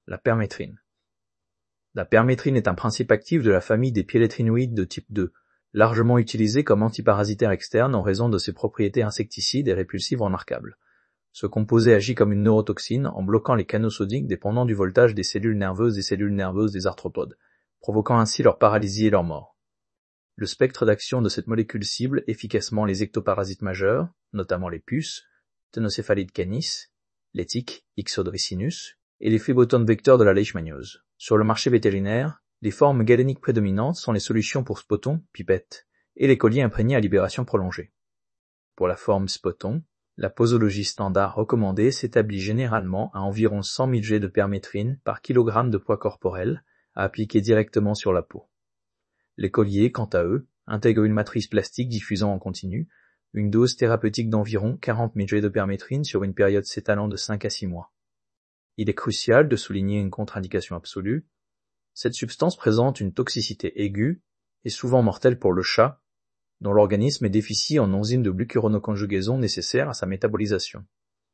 La permétrine. La permétrine est un principe actif de la famille des piélétrinoïdes de type 2, largement utilisé comme antiparasitaire externe en raison de ses propriétés insecticides et répulsives remarquables. Ce composé agit comme une neurotoxine en bloquant les canaux sodiques dépendant du voltage des cellules nerveuses des arthropodes, provoquant ainsi leur paralysie et leur mort. Le spectre d'action de cette molécule cible efficacement les ectoparasites majeurs, notamment les puces, Tenocéphalides canis, les tiques Ixodorycinus et les phlebotomes vecteurs de la leishmaniose. Sur le marché vétérinaire, les formes galéniques prédominantes sont les solutions pour spotons, pipettes, et les colliers imprégnés à libération prolongée. Pour la forme spoton, la posologie standard recommandée s'établit généralement à environ 100 000 G de permétrine par kilogramme de poids corporel à appliquer directement sur la peau. Les colliers, quant à eux, intègrent une matrice plastique diffusant en continu une dose thérapeutique d'environ 40 000 G de permétrine sur une période s'étalant de 5 à 6 mois. Il est crucial de souligner une contre-indication absolue. Cette substance présente une toxicité aiguë et souvent mortelle pour le chat, dont l'organisme est déficient en enzymes de glucuronoconjugaison nécessaires à sa métabolisation.